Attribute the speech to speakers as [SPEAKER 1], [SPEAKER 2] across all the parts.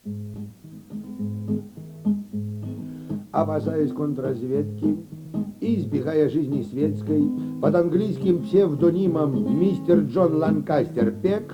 [SPEAKER 1] Опасаясь контрразведки и избегая жизни светской, под английским псевдонимом мистер Джон Ланкастер Пек,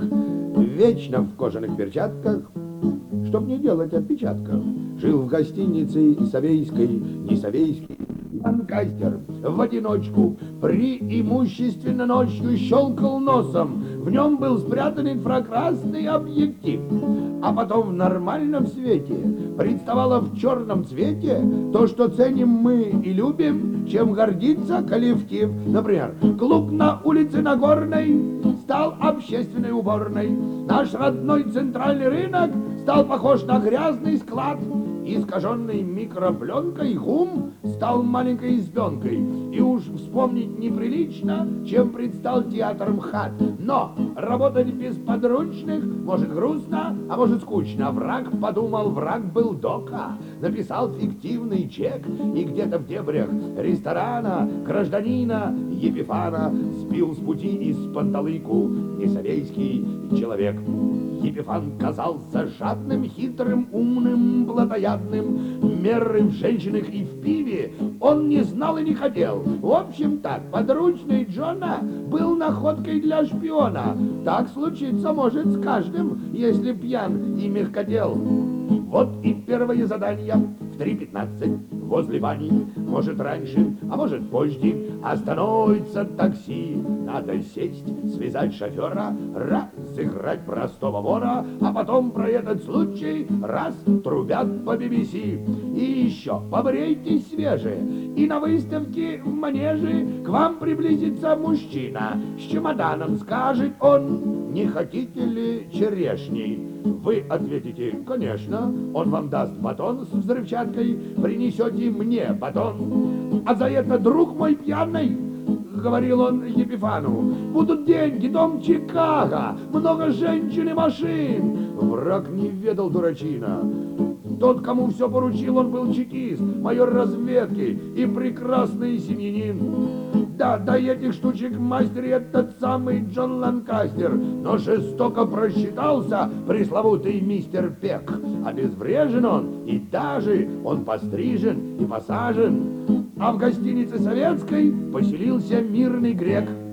[SPEAKER 1] вечно в кожаных перчатках, чтоб не делать отпечатков, жил в гостинице Совейской, не Совейский, Ланкастер в одиночку, преимущественно ночью щелкал носом, в нем был спрятан инфракрасный объектив, а потом в нормальном свете представало в черном цвете то, что ценим мы и любим, чем гордится коллектив. Например, клуб на улице Нагорной стал общественной уборной, наш родной центральный рынок стал похож на грязный склад, искаженный микропленкой ГУМ стал маленькой избенкой, и уж вспомнить неприлично, чем предстал театр МХАТ. Но работать без подручных может грустно, а может скучно. Враг подумал, враг был дока, написал фиктивный чек, и где-то в дебрях ресторана гражданина Епифана сбил с пути из панталыку несовейский человек. Епифан казался жадным, хитрым, умным, плотоядным. Меры в женщинах и в пиве он не знал и не хотел. В общем так, подручный Джона был находкой для шпиона. Так случиться может с каждым, если пьян и мягкотел. Вот и первое задание в 3:15 возле бани. Может раньше, а может позже. Остановится такси. Надо сесть, связать шофера, разыграть простого вора, а потом про этот случай раз трубят по BBC. И еще побрейтесь свежие, и на выставке в манеже к вам приблизится мужчина. С чемоданом скажет он: не хотите ли черешни? Вы ответите: конечно. Он вам даст батон с взрывчаткой, принесете мне батон. А за это, друг мой пьяный, говорил он Епифану, будут деньги, дом Чикаго, много женщин и машин. Враг не ведал, дурачина. Тот, кому все поручил, он был чекист, майор разведки и прекрасный семьянин. Да, до этих штучек мастер этот самый Джон Ланкастер, но жестоко просчитался пресловутый мистер Пек. Обезврежен он, и даже он пострижен и посажен. А в гостинице советской поселился мирный грек.